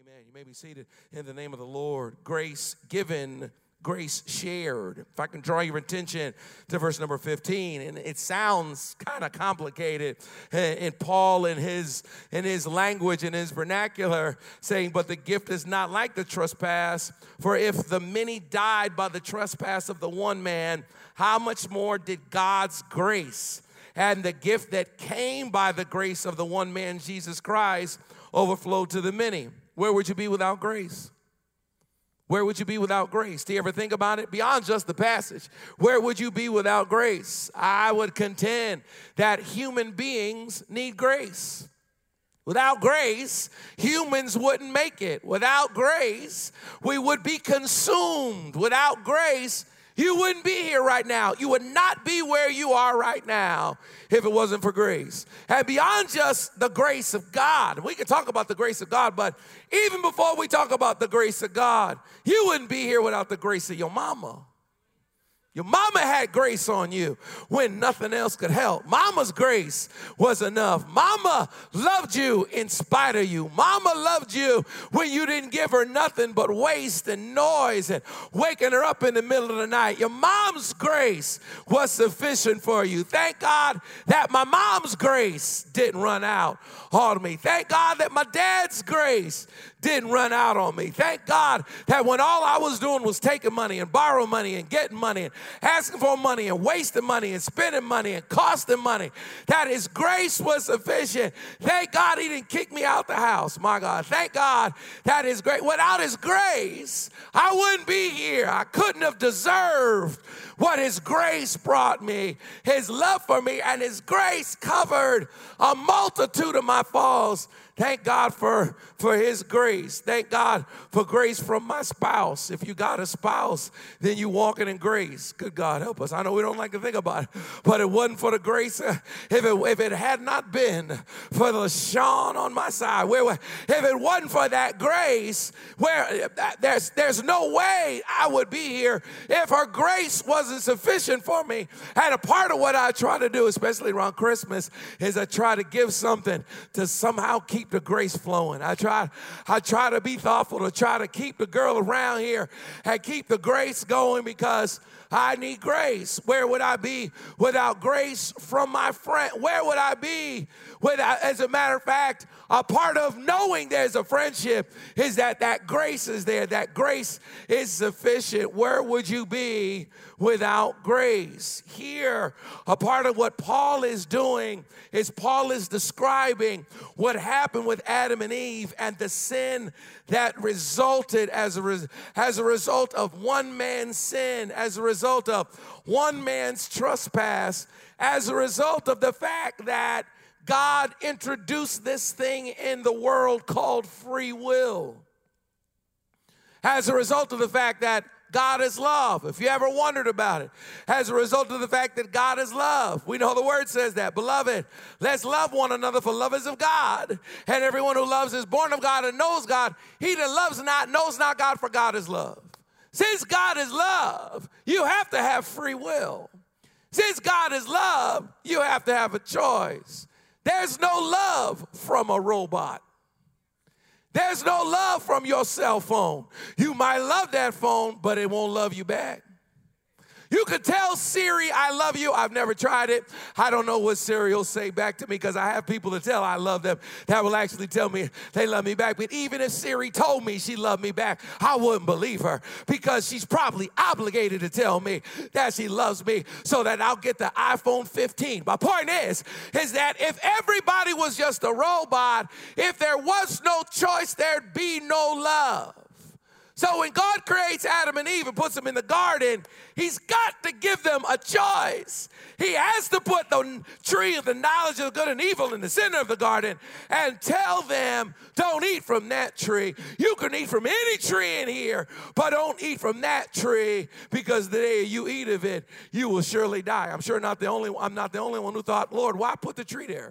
Amen. You may be seated in the name of the Lord. Grace given, grace shared. If I can draw your attention to verse number 15, and it sounds kind of complicated in Paul in his language, in his vernacular, saying, but the gift is not like the trespass, for if the many died by the trespass of the one man, how much more did God's grace and the gift that came by the grace of the one man, Jesus Christ, overflow to the many? Where would you be without grace? Where would you be without grace? Do you ever think about it? Beyond just the passage, where would you be without grace? I would contend that human beings need grace. Without grace, humans wouldn't make it. Without grace, we would be consumed. Without grace, you wouldn't be here right now. You would not be where you are right now if it wasn't for grace. And beyond just the grace of God, we can talk about the grace of God, but even before we talk about the grace of God, you wouldn't be here without the grace of your mama. Your mama had grace on you when nothing else could help. Mama's grace was enough. Mama loved you in spite of you. Mama loved you when you didn't give her nothing but waste and noise and waking her up in the middle of the night. Your mom's grace was sufficient for you. Thank God that my mom's grace didn't run out on me. Thank God that my dad's grace didn't run out on me. Thank God that when all I was doing was taking money and borrowing money and getting money and asking for money and wasting money and spending money and costing money, that his grace was sufficient. Thank God he didn't kick me out the house, my God. Thank God that his grace, without his grace, I wouldn't be here. I couldn't have deserved what his grace brought me, his love for me, and his grace covered a multitude of my faults. Thank God for his grace. Thank God for grace from my spouse. If you got a spouse, then you walking in grace. Good God, help us. I know we don't like to think about it, but it wasn't for the grace. If it had not been for the Sean on my side, if it wasn't for that grace, where there's no way I would be here if her grace wasn't sufficient for me. And a part of what I try to do, especially around Christmas, is I try to give something to somehow keep the grace flowing. I try to be thoughtful to try to keep the girl around here and keep the grace going because I need grace. Where would I be without grace from my friend? Where would I be without, as a matter of fact, a part of knowing there's a friendship is that grace is there, that grace is sufficient. Where would you be without grace? Here, a part of what Paul is doing is Paul is describing what happened with Adam and Eve and the sin that resulted as a result of one man's sin, as a result of one man's trespass, as a result of the fact that God introduced this thing in the world called free will. As a result of the fact that God is love, if you ever wondered about it, as a result of the fact that God is love. We know the word says that. Beloved, let's love one another, for love is of God. And everyone who loves is born of God and knows God. He that loves not knows not God, for God is love. Since God is love, you have to have free will. Since God is love, you have to have a choice. There's no love from a robot. There's no love from your cell phone. You might love that phone, but it won't love you back. You could tell Siri, I love you. I've never tried it. I don't know what Siri will say back to me because I have people to tell I love them that will actually tell me they love me back. But even if Siri told me she loved me back, I wouldn't believe her because she's probably obligated to tell me that she loves me so that I'll get the iPhone 15. My point is that if everybody was just a robot, if there was no choice, there'd be no love. So when God creates Adam and Eve and puts them in the garden, he's got to give them a choice. He has to put the tree of the knowledge of good and evil in the center of the garden and tell them, don't eat from that tree. You can eat from any tree in here, but don't eat from that tree because the day you eat of it, you will surely die. I'm not the only one who thought, Lord, why put the tree there?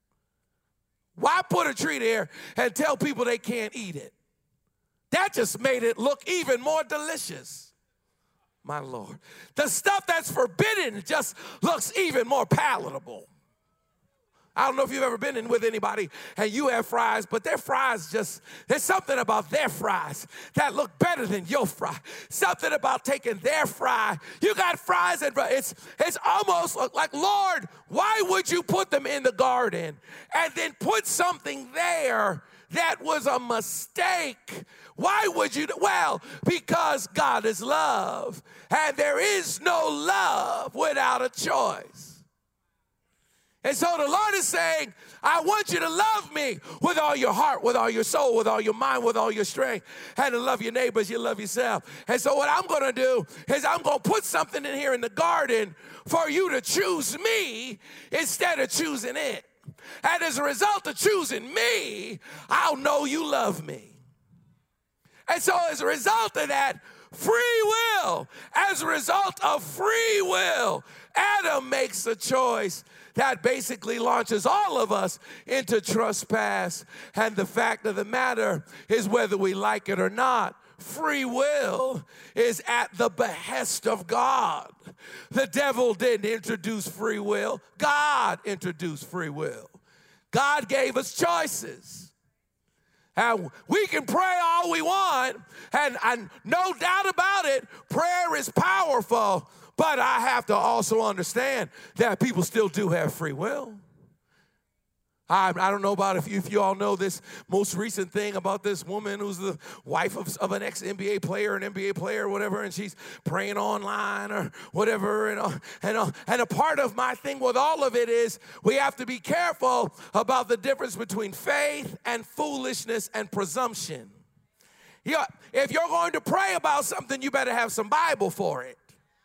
Why put a tree there and tell people they can't eat it? That just made it look even more delicious. My Lord. The stuff that's forbidden just looks even more palatable. I don't know if you've ever been in with anybody and you have fries, but their fries there's something about their fries that look better than your fry. Something about taking their fry. You got fries and it's almost like, Lord, why would you put them in the garden and then put something there that was a mistake? Why would you? Well, because God is love, and there is no love without a choice. And so the Lord is saying, I want you to love me with all your heart, with all your soul, with all your mind, with all your strength, and to love your neighbors, you love yourself. And so what I'm going to do is I'm going to put something in here in the garden for you to choose me instead of choosing it. And as a result of choosing me, I'll know you love me. And so as a result of that, free will, as a result of free will, Adam makes a choice that basically launches all of us into trespass. And the fact of the matter is, whether we like it or not, free will is at the behest of God. The devil didn't introduce free will. God introduced free will. God gave us choices. And we can pray all we want, and no doubt about it, prayer is powerful, but I have to also understand that people still do have free will. I don't know about if you all know this most recent thing about this woman who's the wife of an ex-NBA player, an NBA player or whatever, and she's praying online or whatever. And a part of my thing with all of it is we have to be careful about the difference between faith and foolishness and presumption. If you're going to pray about something, you better have some Bible for it.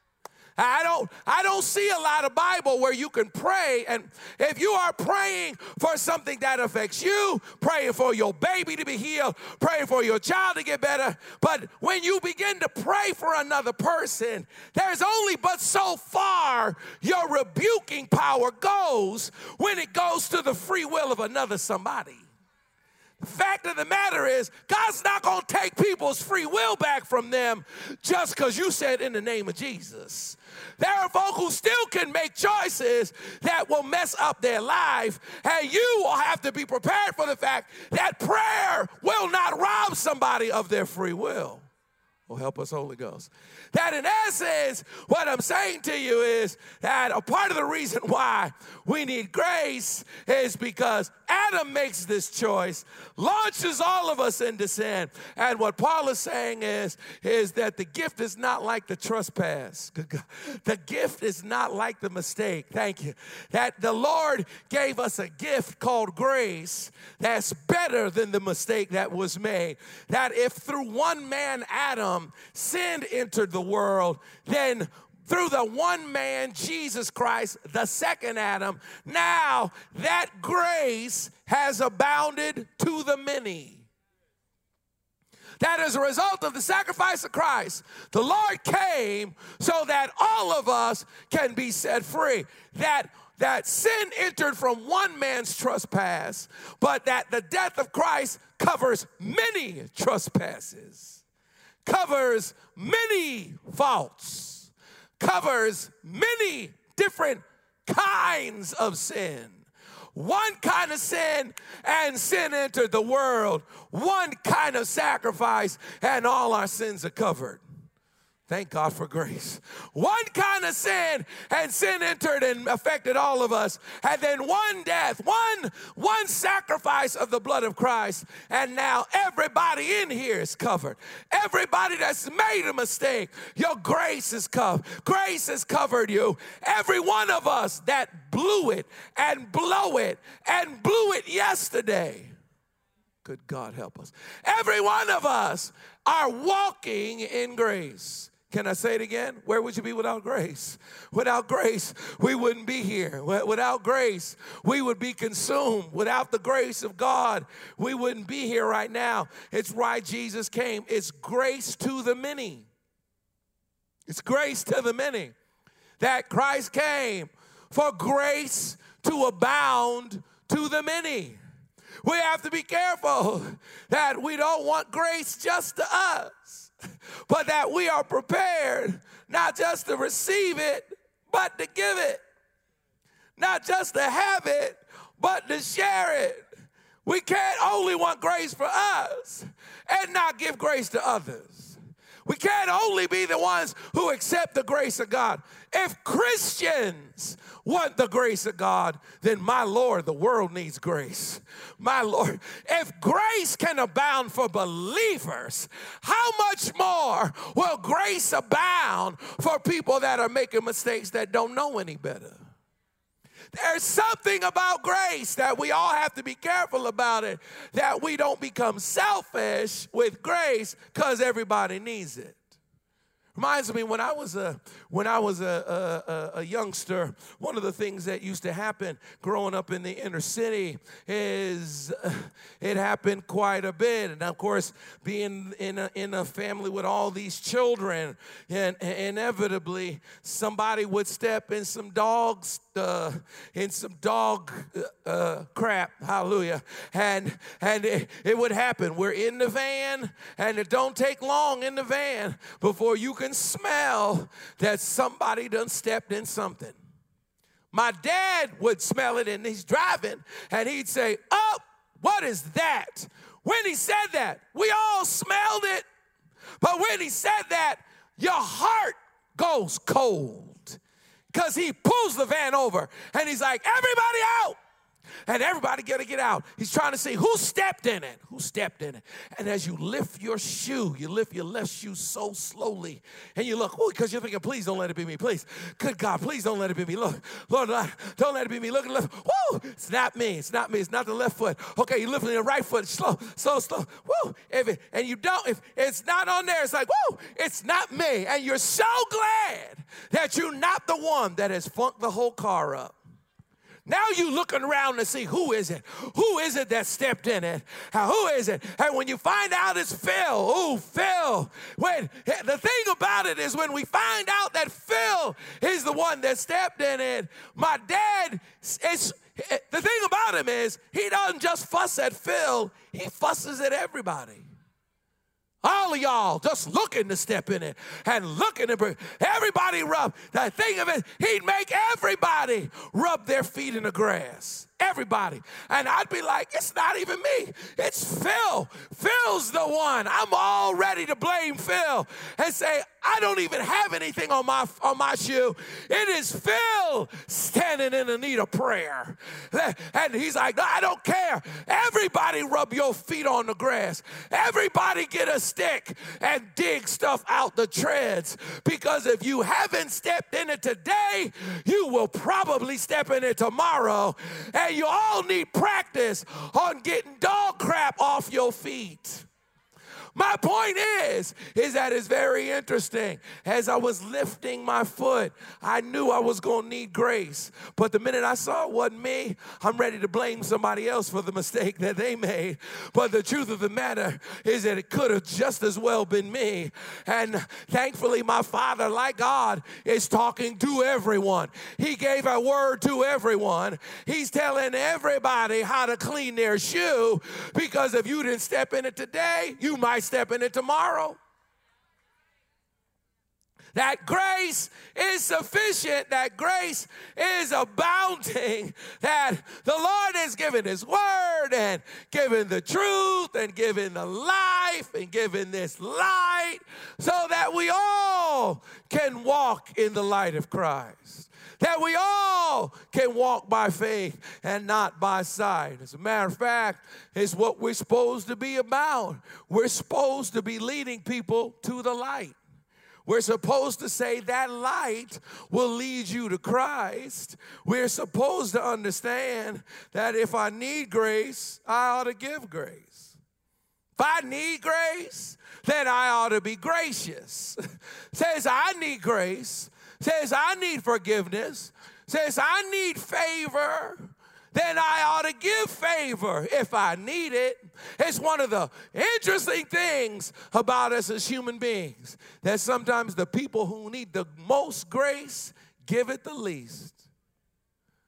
I don't see a lot of Bible where you can pray, and if you are praying for something that affects you, praying for your baby to be healed, praying for your child to get better, but when you begin to pray for another person, there's only but so far your rebuking power goes when it goes to the free will of another somebody. The fact of the matter is, God's not going to take people's free will back from them just because you said in the name of Jesus. There are folk who still can make choices that will mess up their life, and you will have to be prepared for the fact that prayer will not rob somebody of their free will. Oh, help us, Holy Ghost. That in essence, what I'm saying to you is that a part of the reason why we need grace is because Adam makes this choice, launches all of us into sin. And what Paul is saying is that the gift is not like the trespass. The gift is not like the mistake. Thank you. That the Lord gave us a gift called grace that's better than the mistake that was made. That if through one man, Adam, sin entered the world, then through the one man, Jesus Christ, the second Adam, now that grace has abounded to the many. That as a result of the sacrifice of Christ, the Lord came so that all of us can be set free. That sin entered from one man's trespass, but that the death of Christ covers many trespasses, covers many faults, covers many different kinds of sin. One kind of sin, and sin entered the world. One kind of sacrifice, and all our sins are covered. Thank God for grace. One kind of sin, and sin entered and affected all of us. And then one death, one sacrifice of the blood of Christ. And now everybody in here is covered. Everybody that's made a mistake, your grace is covered. Grace has covered you. Every one of us that blew it and blow it and blew it yesterday. Good God help us. Every one of us are walking in grace. Can I say it again? Where would you be without grace? Without grace, we wouldn't be here. Without grace, we would be consumed. Without the grace of God, we wouldn't be here right now. It's why Jesus came. It's grace to the many. It's grace to the many. That Christ came for grace to abound to the many. We have to be careful that we don't want grace just to us, but that we are prepared not just to receive it, but to give it. Not just to have it, but to share it. We can't only want grace for us and not give grace to others. We can't only be the ones who accept the grace of God. If Christians want the grace of God, then my Lord, the world needs grace. My Lord, if grace can abound for believers, how much more will grace abound for people that are making mistakes that don't know any better? There's something about grace that we all have to be careful about it, that we don't become selfish with grace because everybody needs it. Reminds me when I was a youngster, one of the things that used to happen growing up in the inner city is it happened quite a bit. And of course, being in a family with all these children, and inevitably somebody would step in some dog crap, hallelujah, and it would happen. We're in the van, and it don't take long in the van before you can smell that somebody done stepped in something. My dad would smell it, and he's driving, and he'd say, "Oh, what is that?" When he said that, we all smelled it, but when he said that, your heart goes cold, because he pulls the van over, and he's like, "Everybody out!" And everybody got to get out. He's trying to see who stepped in it. Who stepped in it? And as you lift your shoe, you lift your left shoe so slowly. And you look, because you're thinking, please don't let it be me. Please. Good God, please don't let it be me. Look, Lord, don't let it be me. Look at the left. Woo! It's not me. It's not me. It's not the left foot. Okay, you're lifting the right foot. Slow. Woo! And you don't, if it's not on there, it's like, woo! It's not me. And you're so glad that you're not the one that has funked the whole car up. Now you looking around to see who is it? Who is it that stepped in it? Who is it? And when you find out it's Phil, ooh, Phil. The thing about it is when we find out that Phil is the one that stepped in it, my dad, the thing about him is he doesn't just fuss at Phil, he fusses at everybody. All of y'all just looking to step in it and looking to everybody rub. The thing of it, he'd make everybody rub their feet in the grass. Everybody. And I'd be like, it's not even me. It's Phil. Phil's the one. I'm all ready to blame Phil and say, I don't even have anything on my shoe. It is Phil standing in the need of prayer. And he's like, no, I don't care. Everybody rub your feet on the grass. Everybody get a stick and dig stuff out the treads. Because if you haven't stepped in it today, you will probably step in it tomorrow. And you all need practice on getting dog crap off your feet. My point is that it's very interesting. As I was lifting my foot, I knew I was going to need grace. But the minute I saw it wasn't me, I'm ready to blame somebody else for the mistake that they made. But the truth of the matter is that it could have just as well been me. And thankfully, my Father, like God, is talking to everyone. He gave a word to everyone. He's telling everybody how to clean their shoe, because if you didn't step in it today, you might step in it tomorrow. That grace is sufficient, that grace is abounding, that the Lord has given his word and given the truth and given the life and given this light so that we all can walk in the light of Christ. That we all can walk by faith and not by sight. As a matter of fact, it's what we're supposed to be about. We're supposed to be leading people to the light. We're supposed to say that light will lead you to Christ. We're supposed to understand that if I need grace, I ought to give grace. If I need grace, then I ought to be gracious. Says I need grace, says I need forgiveness, says I need favor, then I ought to give favor if I need it. It's one of the interesting things about us as human beings, that sometimes the people who need the most grace give it the least.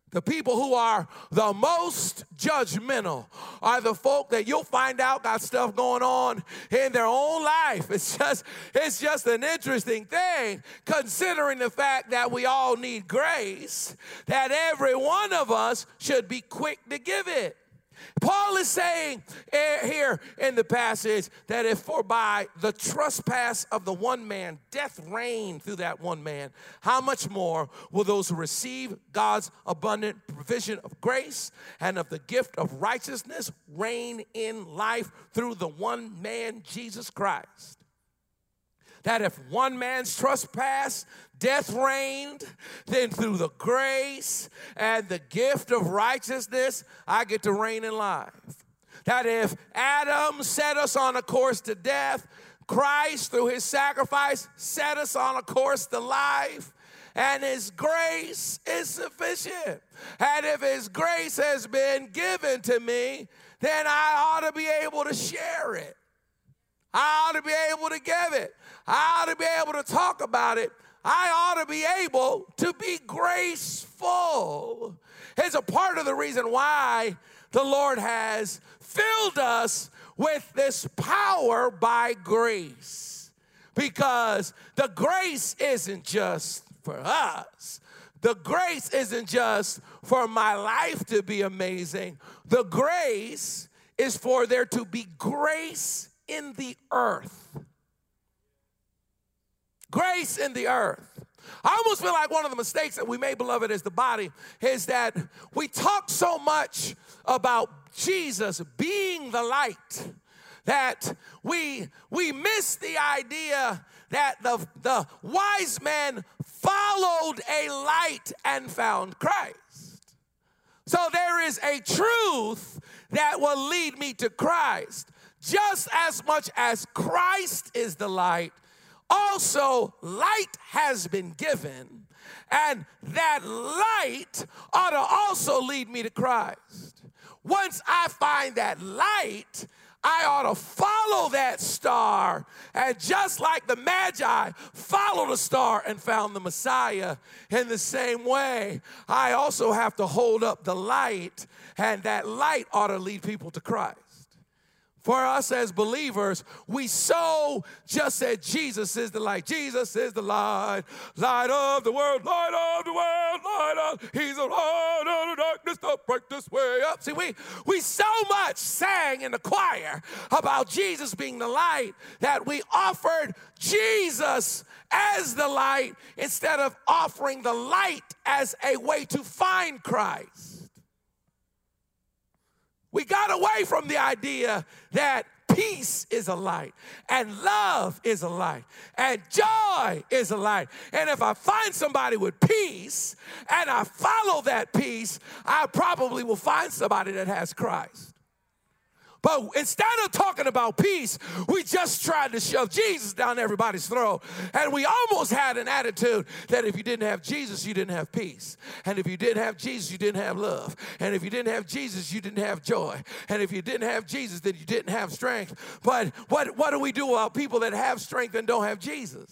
The people who are the most judgmental are the folk that you'll find out got stuff going on in their own life. It's just an interesting thing, considering the fact that we all need grace, that every one of us should be quick to give it. Paul is saying here in the passage that if for by the trespass of the one man, death reigned through that one man, how much more will those who receive God's abundant provision of grace and of the gift of righteousness reign in life through the one man, Jesus Christ? That if one man's trespass, death reigned, then through the grace and the gift of righteousness, I get to reign in life. That if Adam set us on a course to death, Christ, through his sacrifice, set us on a course to life, and his grace is sufficient. And if his grace has been given to me, then I ought to be able to share it. I ought to be able to give it. I ought to be able to talk about it. I ought to be able to be graceful. It's a part of the reason why the Lord has filled us with this power by grace. Because the grace isn't just for us. The grace isn't just for my life to be amazing. The grace is for there to be grace in the earth. Grace in the earth. I almost feel like one of the mistakes that we made, beloved, as the body, is that we talk so much about Jesus being the light that we miss the idea that the wise men followed a light and found Christ. So there is a truth that will lead me to Christ. Just as much as Christ is the light, also light has been given, and that light ought to also lead me to Christ. Once I find that light, I ought to follow that star, and just like the Magi followed the star and found the Messiah, in the same way, I also have to hold up the light, and that light ought to lead people to Christ. For us as believers, we so just said Jesus is the light. Jesus is the light, light of the world, light of the world, light of, he's the light of the darkness to break this way up. See, we so much sang in the choir about Jesus being the light that we offered Jesus as the light instead of offering the light as a way to find Christ. We got away from the idea that peace is a light, and love is a light, and joy is a light. And if I find somebody with peace, and I follow that peace, I probably will find somebody that has Christ. But instead of talking about peace, we just tried to shove Jesus down everybody's throat. And we almost had an attitude that if you didn't have Jesus, you didn't have peace. And if you didn't have Jesus, you didn't have love. And if you didn't have Jesus, you didn't have joy. And if you didn't have Jesus, then you didn't have strength. But what do we do about people that have strength and don't have Jesus?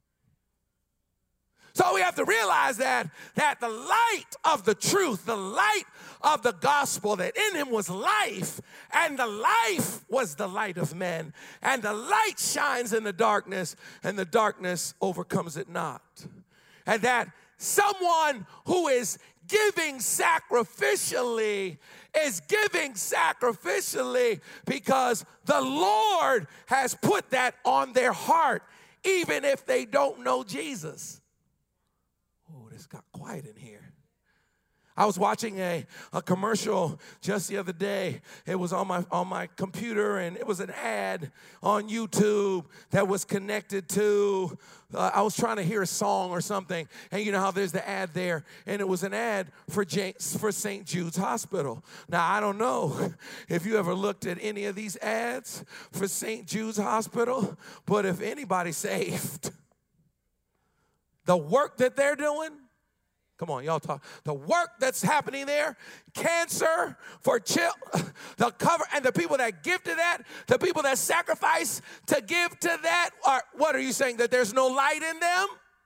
So we have to realize that the light of the truth, the light of the gospel, that in him was life, and the life was the light of men, and the light shines in the darkness, and the darkness overcomes it not. And that someone who is giving sacrificially is giving sacrificially because the Lord has put that on their heart, even if they don't know Jesus. Oh, this got quiet in here. I was watching a commercial just the other day. It was on my computer, and it was an ad on YouTube that was connected to, I was trying to hear a song or something, and you know how there's the ad there, and it was an ad for St. Jude's Hospital. Now, I don't know if you ever looked at any of these ads for St. Jude's Hospital, but if anybody's saved, the work that they're doing, come on, y'all talk. The work that's happening there, cancer for the cover, and the people that give to that, the people that sacrifice to give to that, what are you saying, that there's no light in them?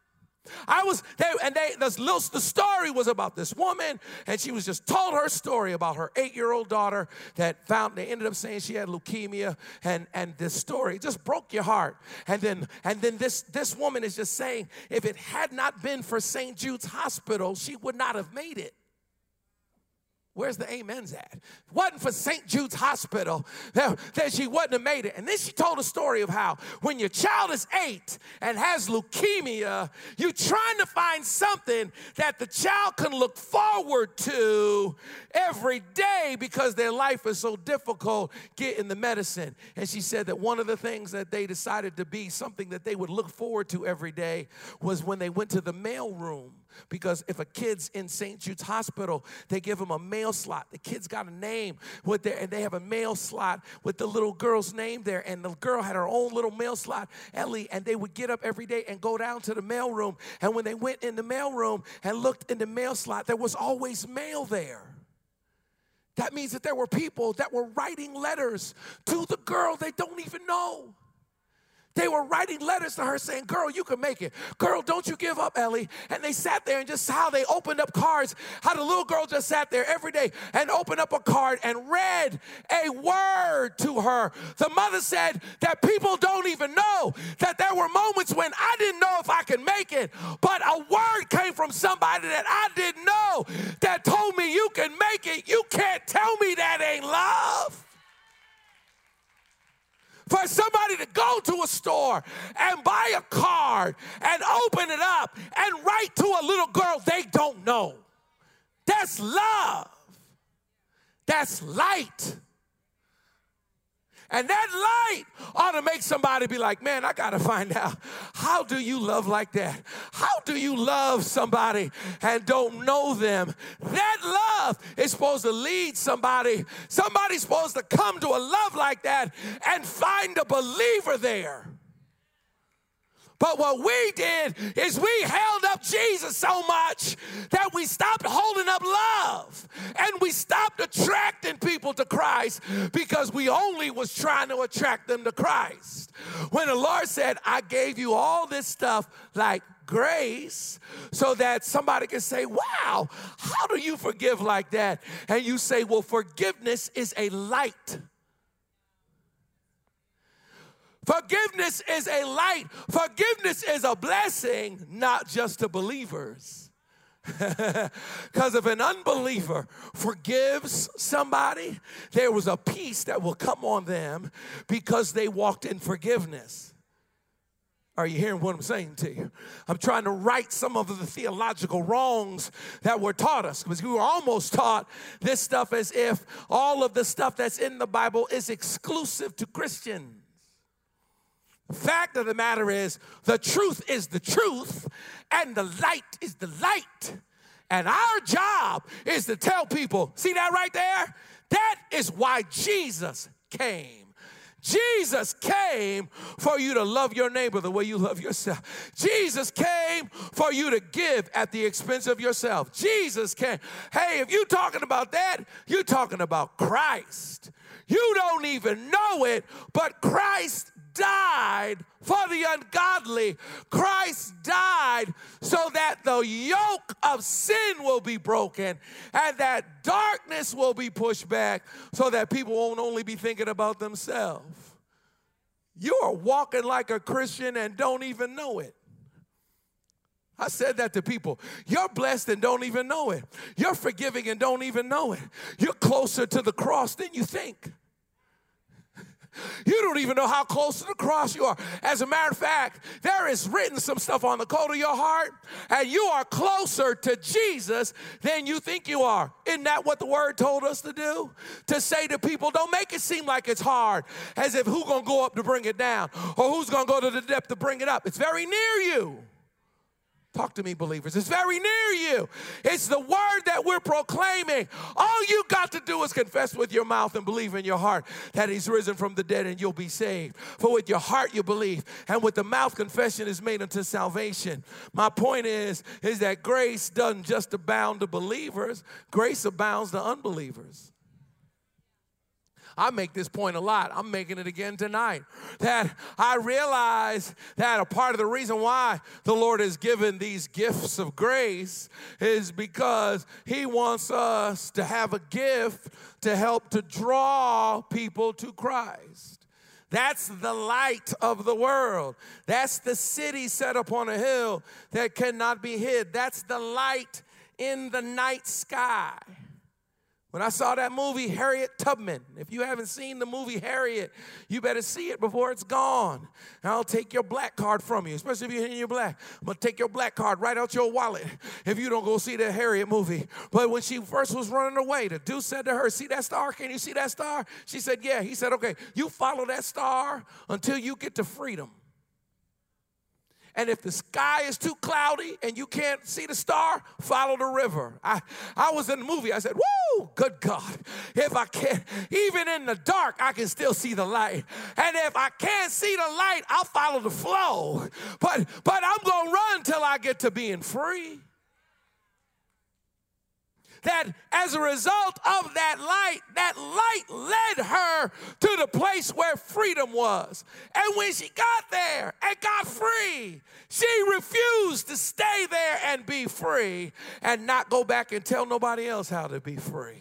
The story was about this woman, and she was just told her story about her 8-year-old daughter they ended up saying she had leukemia, and this story just broke your heart. And then this woman is just saying, if it had not been for St. Jude's Hospital, she would not have made it. Where's the amens at? Wasn't for St. Jude's Hospital that she wouldn't have made it. And then she told a story of how when your child is 8 and has leukemia, you're trying to find something that the child can look forward to every day because their life is so difficult getting the medicine. And she said that one of the things that they decided to be something that they would look forward to every day was when they went to the mail room. Because if a kid's in St. Jude's Hospital, they give them a mail slot. The kid's got a name and they have a mail slot with the little girl's name there. And the girl had her own little mail slot, Ellie, and they would get up every day and go down to the mail room. And when they went in the mail room and looked in the mail slot, there was always mail there. That means that there were people that were writing letters to the girl they don't even know. They were writing letters to her saying, girl, you can make it. Girl, don't you give up, Ellie. And they sat there and just how they opened up cards, how the little girl just sat there every day and opened up a card and read a word to her. The mother said that people don't even know that there were moments when I didn't know if I could make it, but a word came from somebody that I didn't know that told me you can make it. You can't tell me that ain't love. For somebody to go to a store and buy a card and open it up and write to a little girl they don't know. That's love. That's light. And that light ought to make somebody be like, man, I got to find out, how do you love like that? How do you love somebody and don't know them? That love is supposed to lead somebody. Somebody's supposed to come to a love like that and find a believer there. But what we did is we held up Jesus so much that we stopped holding up love. And we stopped attracting people to Christ because we only was trying to attract them to Christ. When the Lord said, I gave you all this stuff like grace so that somebody can say, wow, how do you forgive like that? And you say, well, forgiveness is a light. Forgiveness is a light. Forgiveness is a blessing, not just to believers. Because if an unbeliever forgives somebody, there was a peace that will come on them because they walked in forgiveness. Are you hearing what I'm saying to you? I'm trying to right some of the theological wrongs that were taught us, because we were almost taught this stuff as if all of the stuff that's in the Bible is exclusive to Christians. The fact of the matter is, the truth is the truth, and the light is the light. And our job is to tell people, see that right there? That is why Jesus came. Jesus came for you to love your neighbor the way you love yourself. Jesus came for you to give at the expense of yourself. Jesus came. Hey, if you're talking about that, you're talking about Christ. You don't even know it, but Christ died for the ungodly. Christ died so that the yoke of sin will be broken and that darkness will be pushed back so that people won't only be thinking about themselves. You are walking like a Christian and don't even know it. I said that to people. You're blessed and don't even know it. You're forgiving and don't even know it. You're closer to the cross than you think. You don't even know how close to the cross you are. As a matter of fact, there is written some stuff on the coat of your heart, and you are closer to Jesus than you think you are. Isn't that what the word told us to do? To say to people, don't make it seem like it's hard, as if who's going to go up to bring it down, or who's going to go to the depth to bring it up. It's very near you. Talk to me, believers. It's very near you. It's the word that we're proclaiming. All you got to do is confess with your mouth and believe in your heart that he's risen from the dead and you'll be saved. For with your heart you believe, and with the mouth confession is made unto salvation. My point is that grace doesn't just abound to believers. Grace abounds to unbelievers. I make this point a lot. I'm making it again tonight. That I realize that a part of the reason why the Lord has given these gifts of grace is because he wants us to have a gift to help to draw people to Christ. That's the light of the world. That's the city set upon a hill that cannot be hid. That's the light in the night sky. When I saw that movie, Harriet Tubman, if you haven't seen the movie Harriet, you better see it before it's gone. And I'll take your black card from you, especially if you're in your black. I'm going to take your black card right out your wallet if you don't go see the Harriet movie. But when she first was running away, the dude said to her, see that star? Can you see that star? She said, yeah. He said, okay, you follow that star until you get to freedom. And if the sky is too cloudy and you can't see the star, follow the river. I was in the movie. I said, woo, good God. If I can't, even in the dark, I can still see the light. And if I can't see the light, I'll follow the flow. But I'm going to run till I get to being free. That as a result of that light led her to the place where freedom was. And when she got there and got free, she refused to stay there and be free and not go back and tell nobody else how to be free.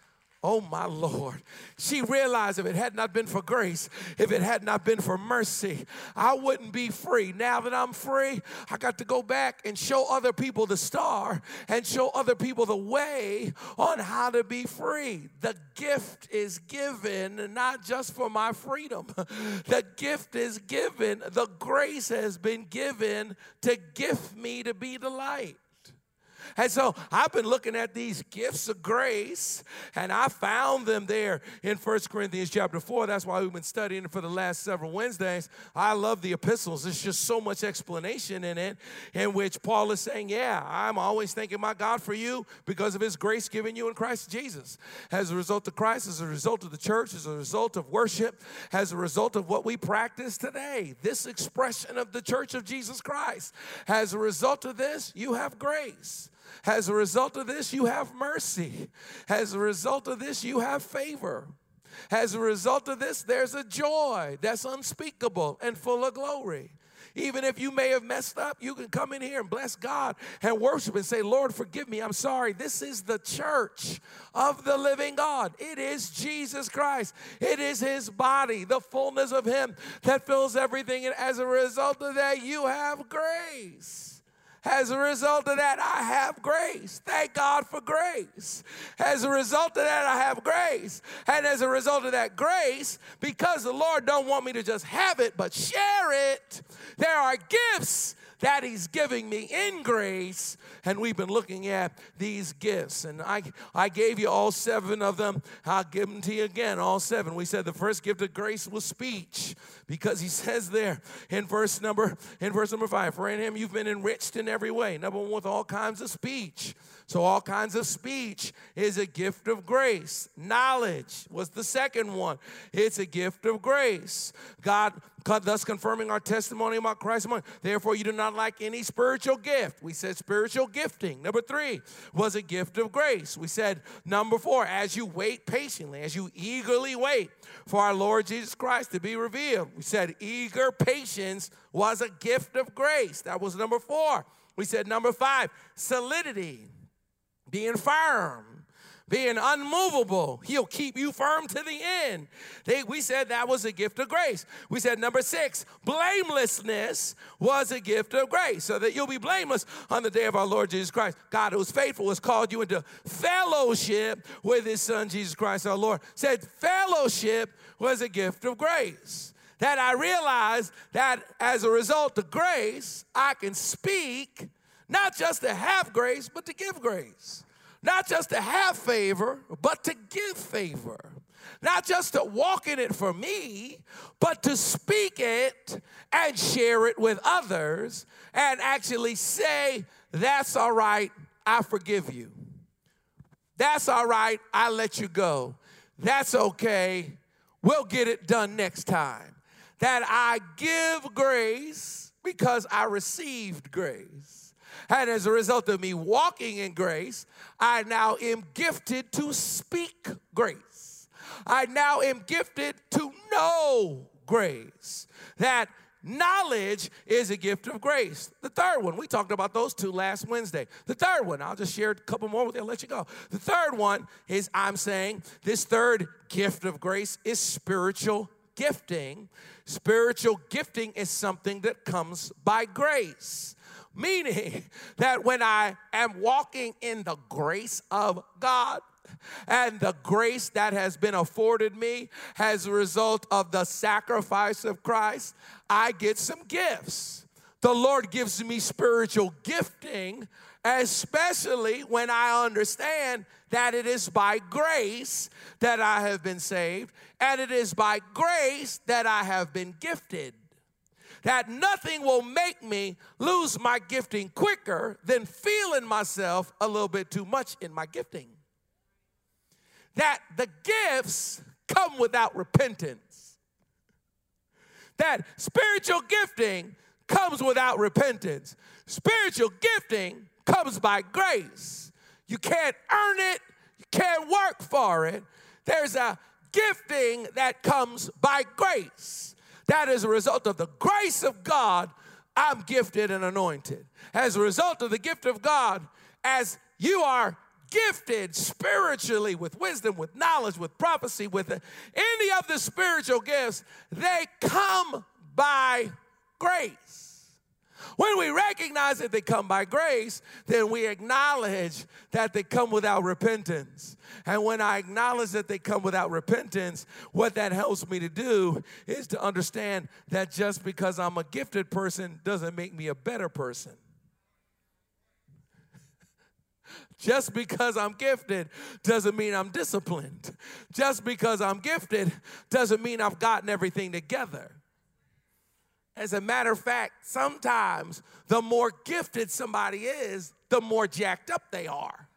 Oh, my Lord. She realized if it had not been for grace, if it had not been for mercy, I wouldn't be free. Now that I'm free, I got to go back and show other people the star and show other people the way on how to be free. The gift is given not just for my freedom. The gift is given. The grace has been given to gift me to be the light. And so I've been looking at these gifts of grace, and I found them there in 1 Corinthians chapter 4. That's why we've been studying it for the last several Wednesdays. I love the epistles. There's just so much explanation in it in which Paul is saying, yeah, I'm always thanking my God for you because of his grace given you in Christ Jesus. As a result of Christ, as a result of the church, as a result of worship, as a result of what we practice today, this expression of the church of Jesus Christ. As a result of this, you have grace. As a result of this, you have mercy. As a result of this, you have favor. As a result of this, there's a joy that's unspeakable and full of glory. Even if you may have messed up, you can come in here and bless God and worship and say, Lord, forgive me. I'm sorry. This is the church of the living God. It is Jesus Christ. It is his body, the fullness of him that fills everything. And as a result of that, you have grace. As a result of that, I have grace. Thank God for grace. As a result of that, I have grace. And as a result of that grace, because the Lord don't want me to just have it, but share it, there are gifts that he's giving me in grace, and we've been looking at these gifts. And I gave you all 7 of them. I'll give them to you again, all 7. We said the first gift of grace was speech, because he says there in verse number 5, for in him you've been enriched in every way. Number 1, with all kinds of speech. So all kinds of speech is a gift of grace. Knowledge was the second one. It's a gift of grace. God thus confirming our testimony about Christ. Therefore, you do not lack any spiritual gift. We said spiritual gifting. Number 3 was a gift of grace. We said number 4, as you wait patiently, as you eagerly wait for our Lord Jesus Christ to be revealed. We said eager patience was a gift of grace. That was number 4. We said number 5, solidity. Being firm, being unmovable. He'll keep you firm to the end. We said that was a gift of grace. We said number 6, blamelessness was a gift of grace, so that you'll be blameless on the day of our Lord Jesus Christ. God, who is faithful, has called you into fellowship with his son, Jesus Christ, our Lord. Said fellowship was a gift of grace. That I realized that as a result of grace, I can speak not just to have grace, but to give grace. Not just to have favor, but to give favor. Not just to walk in it for me, but to speak it and share it with others and actually say, that's all right, I forgive you. That's all right, I let you go. That's okay, we'll get it done next time. That I give grace because I received grace. And as a result of me walking in grace, I now am gifted to speak grace. I now am gifted to know grace. That knowledge is a gift of grace. The third one, we talked about those two last Wednesday. The third one, I'll just share a couple more with you and let you go. The third one is, I'm saying this third gift of grace is spiritual gifting. Spiritual gifting is something that comes by grace. Meaning that when I am walking in the grace of God, and the grace that has been afforded me as a result of the sacrifice of Christ, I get some gifts. The Lord gives me spiritual gifting, especially when I understand that it is by grace that I have been saved, and it is by grace that I have been gifted. That nothing will make me lose my gifting quicker than feeling myself a little bit too much in my gifting. That the gifts come without repentance. That spiritual gifting comes without repentance. Spiritual gifting comes by grace. You can't earn it. You can't work for it. There's a gifting that comes by grace. That is a result of the grace of God, I'm gifted and anointed. As a result of the gift of God, as you are gifted spiritually with wisdom, with knowledge, with prophecy, with any of the spiritual gifts, they come by grace. When we recognize that they come by grace, then we acknowledge that they come without repentance. And when I acknowledge that they come without repentance, what that helps me to do is to understand that just because I'm a gifted person doesn't make me a better person. Just because I'm gifted doesn't mean I'm disciplined. Just because I'm gifted doesn't mean I've gotten everything together. As a matter of fact, sometimes the more gifted somebody is, the more jacked up they are.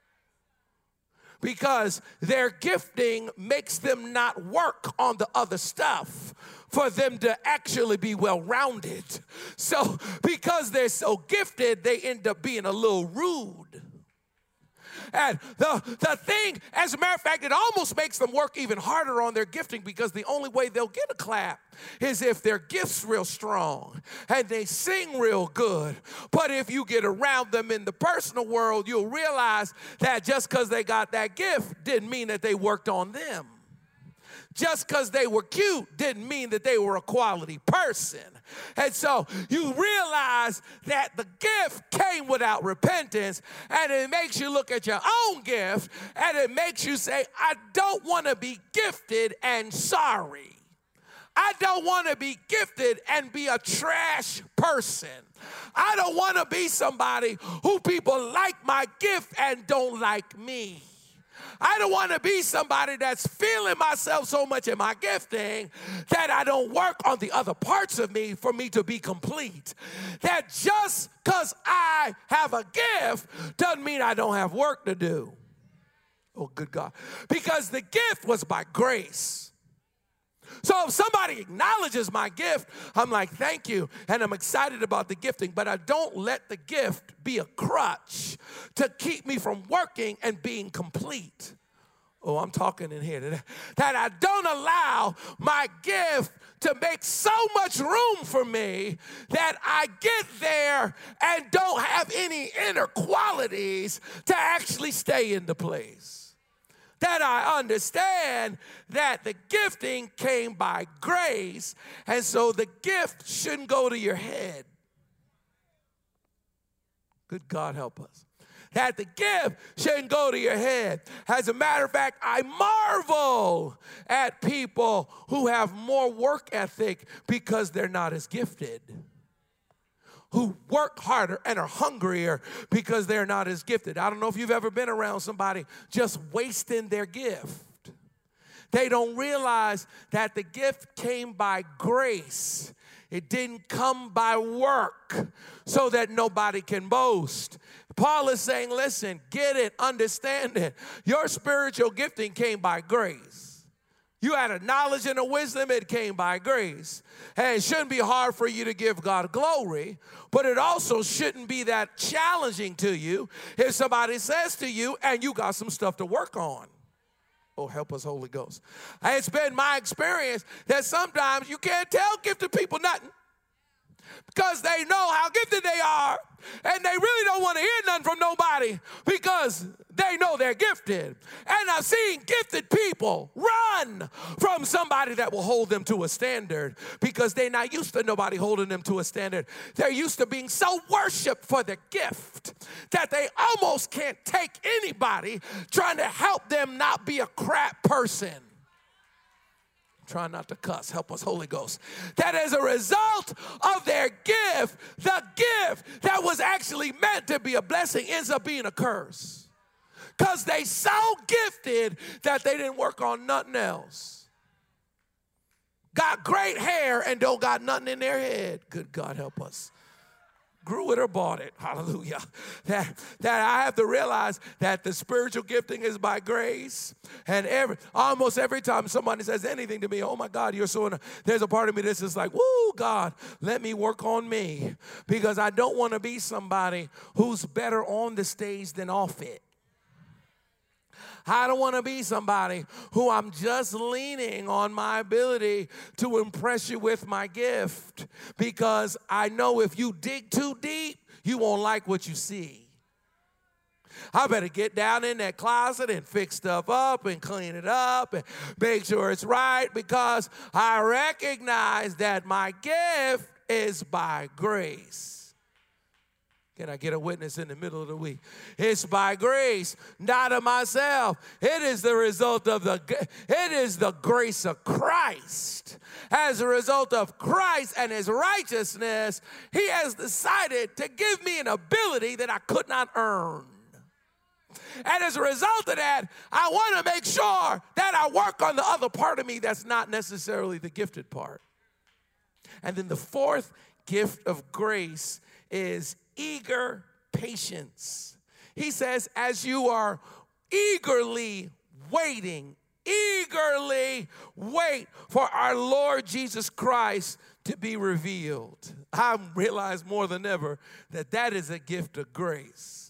Because their gifting makes them not work on the other stuff for them to actually be well-rounded. So because they're so gifted, they end up being a little rude. And the thing, as a matter of fact, it almost makes them work even harder on their gifting, because the only way they'll get a clap is if their gift's real strong and they sing real good. But if you get around them in the personal world, you'll realize that just because they got that gift didn't mean that they worked on them. Just because they were cute didn't mean that they were a quality person. And so you realize that the gift came without repentance, and it makes you look at your own gift, and it makes you say, I don't want to be gifted and sorry. I don't want to be gifted and be a trash person. I don't want to be somebody who people like my gift and don't like me. I don't want to be somebody that's feeling myself so much in my gifting that I don't work on the other parts of me for me to be complete. That just because I have a gift doesn't mean I don't have work to do. Oh, good God. Because the gift was by grace. So if somebody acknowledges my gift, I'm like, thank you, and I'm excited about the gifting, but I don't let the gift be a crutch to keep me from working and being complete. Oh, I'm talking in here today. That I don't allow my gift to make so much room for me that I get there and don't have any inner qualities to actually stay in the place. That I understand that the gifting came by grace, and so the gift shouldn't go to your head. Good God help us. That the gift shouldn't go to your head. As a matter of fact, I marvel at people who have more work ethic because they're not as gifted. Who work harder and are hungrier because they're not as gifted. I don't know if you've ever been around somebody just wasting their gift. They don't realize that the gift came by grace. It didn't come by work so that nobody can boast. Paul is saying, listen, get it, understand it. Your spiritual gifting came by grace. You had a knowledge and a wisdom, it came by grace. And it shouldn't be hard for you to give God glory, but it also shouldn't be that challenging to you if somebody says to you, and you got some stuff to work on. Oh, help us, Holy Ghost. It's been my experience that sometimes you can't tell gifted people nothing because they know how gifted they are, and they really don't want to hear nothing from nobody because they know they're gifted. And I've seen gifted people run from somebody that will hold them to a standard because they're not used to nobody holding them to a standard. They're used to being so worshiped for the gift that they almost can't take anybody trying to help them not be a crap person. Try not to cuss. Help us, Holy Ghost. That as a result of their gift, the gift that was actually meant to be a blessing ends up being a curse. Because they so gifted that they didn't work on nothing else. Got great hair and don't got nothing in their head. Good God, help us. Grew it or bought it. Hallelujah. That I have to realize that the spiritual gifting is by grace. And almost every time somebody says anything to me, oh my God, you're so, there's a part of me that's just like, woo, God, let me work on me. Because I don't want to be somebody who's better on the stage than off it. I don't want to be somebody who I'm just leaning on my ability to impress you with my gift, because I know if you dig too deep, you won't like what you see. I better get down in that closet and fix stuff up and clean it up and make sure it's right, because I recognize that my gift is by grace. Can I get a witness in the middle of the week? It's by grace, not of myself. It is the result of it is the grace of Christ. As a result of Christ and his righteousness, he has decided to give me an ability that I could not earn. And as a result of that, I want to make sure that I work on the other part of me that's not necessarily the gifted part. And then the fourth gift of grace is eager patience. He says, as you are eagerly wait for our Lord Jesus Christ to be revealed. I realize more than ever that that is a gift of grace.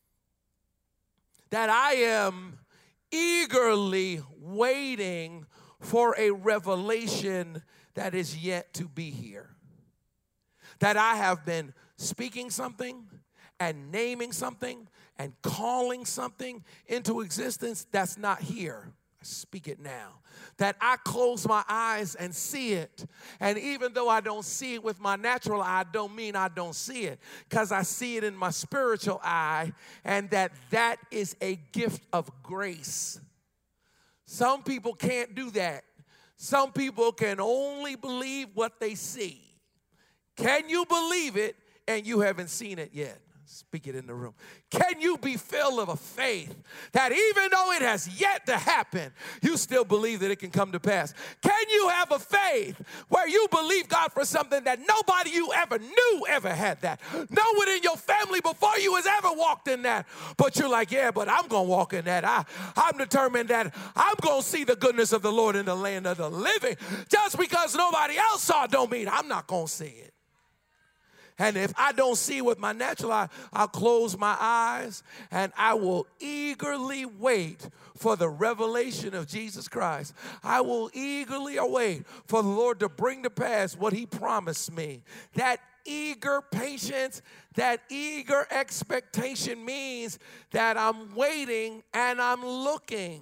That I am eagerly waiting for a revelation that is yet to be here. That I have been speaking something and naming something and calling something into existence that's not here. I speak it now. That I close my eyes and see it. And even though I don't see it with my natural eye, don't mean I don't see it, because I see it in my spiritual eye, and that is a gift of grace. Some people can't do that. Some people can only believe what they see. Can you believe it and you haven't seen it yet? Speak it in the room. Can you be filled of a faith that even though it has yet to happen, you still believe that it can come to pass? Can you have a faith where you believe God for something that nobody you ever knew ever had that? No one in your family before you has ever walked in that. But you're like, yeah, but I'm going to walk in that. I'm determined that I'm going to see the goodness of the Lord in the land of the living. Just because nobody else saw it don't mean I'm not going to see it. And if I don't see with my natural eye, I'll close my eyes and I will eagerly wait for the revelation of Jesus Christ. I will eagerly await for the Lord to bring to pass what he promised me. That eager patience, that eager expectation means that I'm waiting and I'm looking.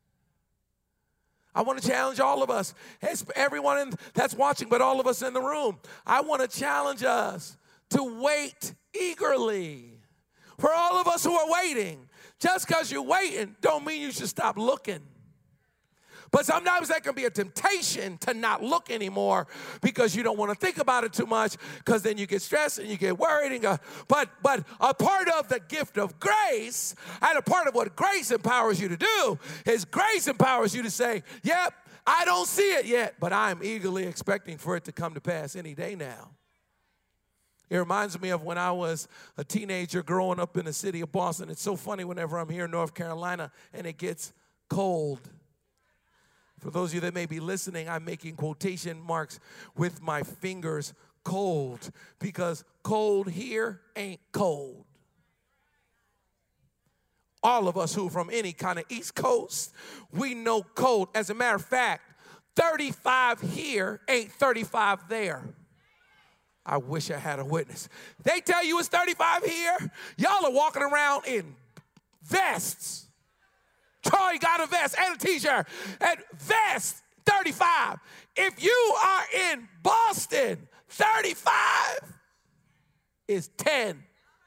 I want to challenge all of us, everyone that's watching, but all of us in the room. I want to challenge us to wait eagerly. For all of us who are waiting, just because you're waiting don't mean you should stop looking. But sometimes that can be a temptation to not look anymore because you don't want to think about it too much, because then you get stressed and you get worried. But a part of the gift of grace, and a part of what grace empowers you to do, is grace empowers you to say, yep, I don't see it yet, but I'm eagerly expecting for it to come to pass any day now. It reminds me of when I was a teenager growing up in the city of Boston. It's so funny whenever I'm here in North Carolina and it gets cold. For those of you that may be listening, I'm making quotation marks with my fingers, cold, because cold here ain't cold. all of us who are from any kind of East Coast, we know cold. As a matter of fact, 35 here ain't 35 there. I wish I had a witness. They tell you it's 35 here. Y'all are walking around in vests. Troy got a vest and a t-shirt and vest, 35. If you are in Boston, 35 is 10.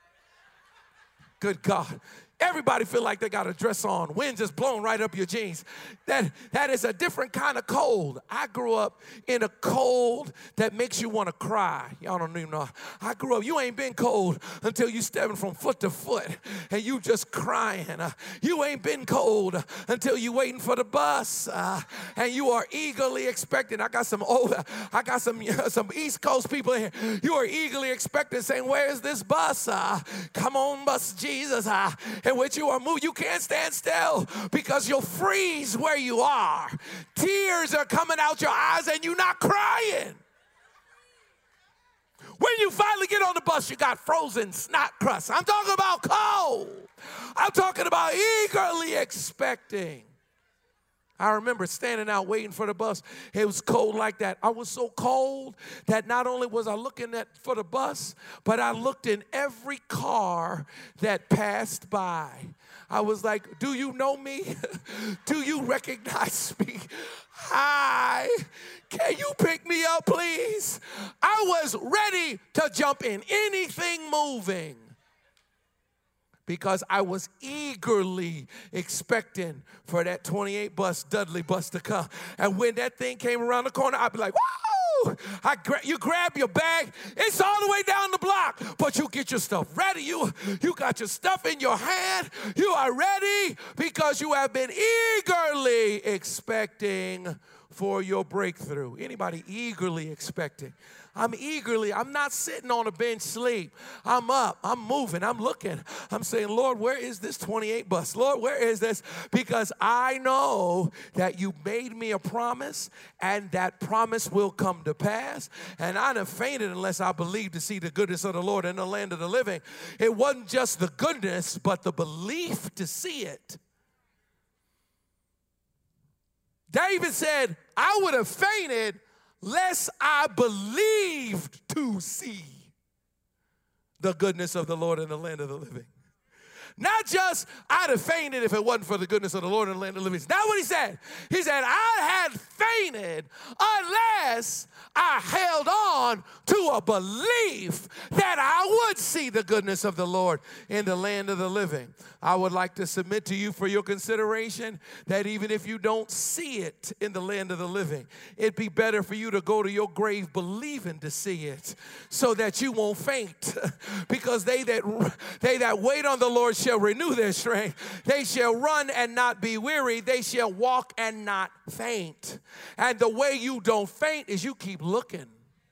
Good God. Everybody feel like they got a dress on. Wind just blowing right up your jeans. That is a different kind of cold. I grew up in a cold that makes you want to cry. Y'all don't even know. I grew up, you ain't been cold until you stepping from foot to foot and you just crying. You ain't been cold until you waiting for the bus and you are eagerly expecting. I got some East Coast people here. You are eagerly expecting, saying, where's this bus? Come on, bus Jesus. In which you are moved, you can't stand still because you'll freeze where you are. Tears are coming out your eyes and you're not crying. When you finally get on the bus, you got frozen snot crust. I'm talking about cold. I'm talking about eagerly expecting. I remember standing out waiting for the bus. It was cold like that. I was so cold that not only was I looking for the bus, but I looked in every car that passed by. I was like, do you know me? Do you recognize me? Hi, can you pick me up, please? I was ready to jump in anything moving, because I was eagerly expecting for that 28 bus, Dudley bus to come. And when that thing came around the corner, I'd be like, woo! You grab your bag, it's all the way down the block, but you get your stuff ready. You got your stuff in your hand. You are ready because you have been eagerly expecting for your breakthrough. Anybody eagerly expecting? I'm not sitting on a bench sleep. I'm up, I'm moving, I'm looking. I'm saying, Lord, where is this 28 bus? Lord, where is this? Because I know that you made me a promise and that promise will come to pass. And I'd have fainted unless I believed to see the goodness of the Lord in the land of the living. It wasn't just the goodness, but the belief to see it. David said, I would have fainted lest I believed to see the goodness of the Lord in the land of the living. Not just I'd have fainted if it wasn't for the goodness of the Lord in the land of the living. That's not what he said. He said, I had fainted unless I held on to a belief that I would see the goodness of the Lord in the land of the living. I would like to submit to you for your consideration that even if you don't see it in the land of the living, it'd be better for you to go to your grave believing to see it so that you won't faint. Because they that wait on the Lord shall renew their strength. They shall run and not be weary. They shall walk and not faint. And the way you don't faint is you keep looking.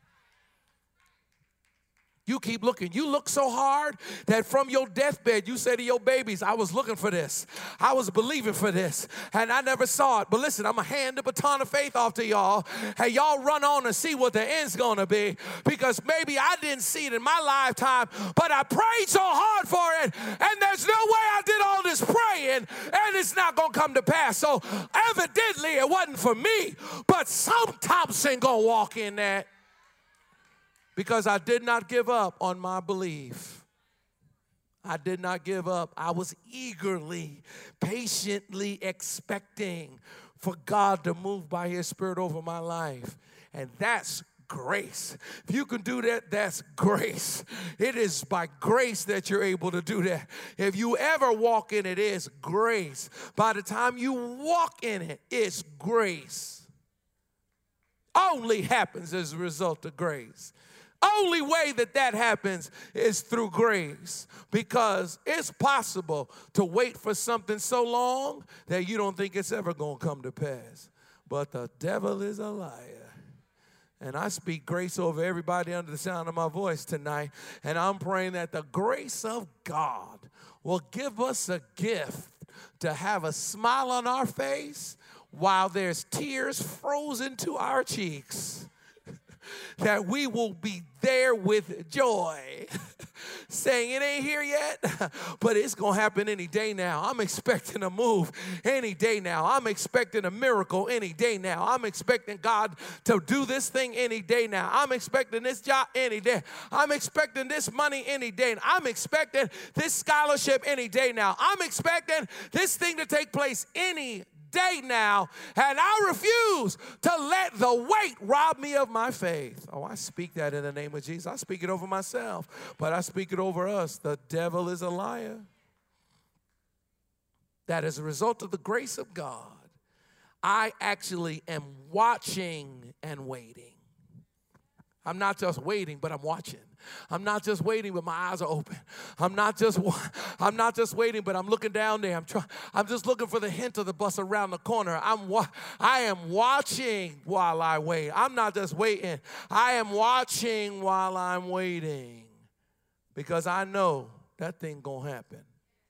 You keep looking. You look so hard that from your deathbed, you say to your babies, I was looking for this. I was believing for this, and I never saw it. But listen, I'm going to hand the baton of faith off to y'all, and y'all run on and see what the end's going to be, because maybe I didn't see it in my lifetime, but I prayed so hard for it, and there's no way I did all this praying, and it's not going to come to pass. So evidently, it wasn't for me, but some Thompson going to walk in that. Because I did not give up on my belief. I did not give up. I was eagerly, patiently expecting for God to move by his Spirit over my life. And that's grace. If you can do that, that's grace. It is by grace that you're able to do that. If you ever walk in it, it's grace. By the time you walk in it, it's grace. Only happens as a result of grace. Only way that happens is through grace, because it's possible to wait for something so long that you don't think it's ever going to come to pass. But the devil is a liar. And I speak grace over everybody under the sound of my voice tonight, and I'm praying that the grace of God will give us a gift to have a smile on our face while there's tears frozen to our cheeks. That we will be there with joy saying it ain't here yet, but it's going to happen any day now. I'm expecting a move any day now. I'm expecting a miracle any day now. I'm expecting God to do this thing any day now. I'm expecting this job any day. I'm expecting this money any day. I'm expecting this scholarship any day now. I'm expecting this thing to take place any day now, and I refuse to let the weight rob me of my faith. Oh, I speak that in the name of Jesus. I speak it over myself, but I speak it over us. The devil is a liar. That as a result of the grace of God, I actually am watching and waiting. I'm not just waiting, but I'm watching. I'm not just waiting, but my eyes are open. I'm not just waiting, but I'm looking down there. I'm just looking for the hint of the bus around the corner. I am watching while I wait. I'm not just waiting. I am watching while I'm waiting, because I know that thing gonna happen.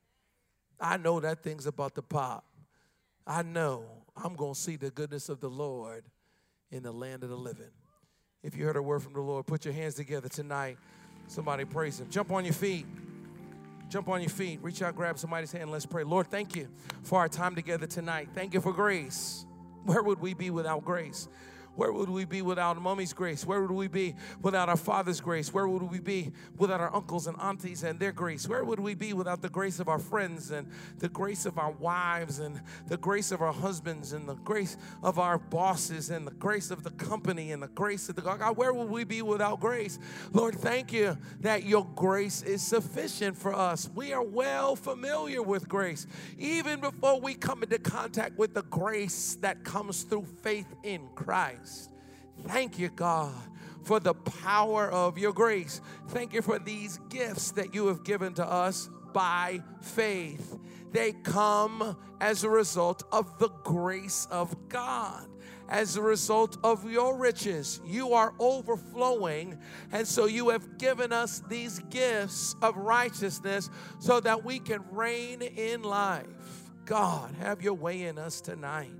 I know that thing's about to pop. I know I'm gonna see the goodness of the Lord in the land of the living. If you heard a word from the Lord, put your hands together tonight. Somebody praise him. Jump on your feet. Jump on your feet. Reach out, grab somebody's hand. Let's pray. Lord, thank you for our time together tonight. Thank you for grace. Where would we be without grace? Where would we be without mommy's grace? Where would we be without our father's grace? Where would we be without our uncles and aunties and their grace? Where would we be without the grace of our friends and the grace of our wives and the grace of our husbands and the grace of our bosses and the grace of the company and the grace of the God? Where would we be without grace? Lord, thank you that your grace is sufficient for us. We are well familiar with grace. Even before we come into contact with the grace that comes through faith in Christ. Thank you, God, for the power of your grace. Thank you for these gifts that you have given to us by faith. They come as a result of the grace of God. As a result of your riches, you are overflowing, and so you have given us these gifts of righteousness so that we can reign in life. God, have your way in us tonight.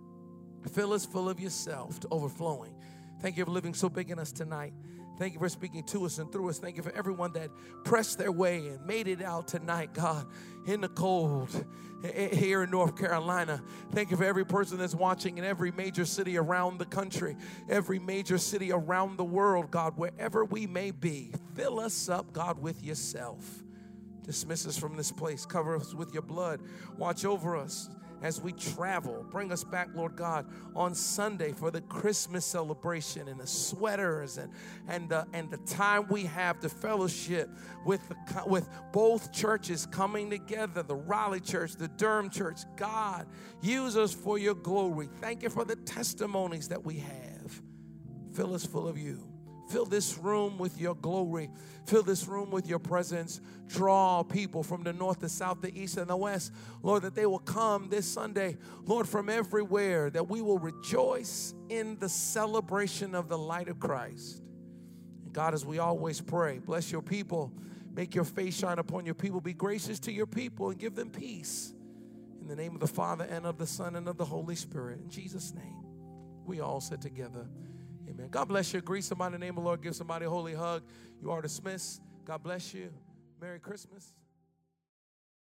Fill us full of yourself to overflowing. Thank you for living so big in us tonight. Thank you for speaking to us and through us. Thank you for everyone that pressed their way and made it out tonight, God, in the cold here in North Carolina. Thank you for every person that's watching in every major city around the country, every major city around the world, God, wherever we may be. Fill us up, God, with yourself. Dismiss us from this place. Cover us with your blood. Watch over us as we travel. Bring us back, Lord God, on Sunday for the Christmas celebration and the sweaters and the time we have to fellowship with both churches coming together, the Raleigh Church, the Durham Church. God, use us for your glory. Thank you for the testimonies that we have. Fill us full of you. Fill this room with your glory. Fill this room with your presence. Draw people from the north, the south, the east, and the west. Lord, that they will come this Sunday, Lord, from everywhere, that we will rejoice in the celebration of the light of Christ. And God, as we always pray, bless your people. Make your face shine upon your people. Be gracious to your people and give them peace. In the name of the Father, and of the Son, and of the Holy Spirit. In Jesus' name, we all sit together. Amen. God bless you. Greet somebody in the name of the Lord. Give somebody a holy hug. You are dismissed. God bless you. Merry Christmas.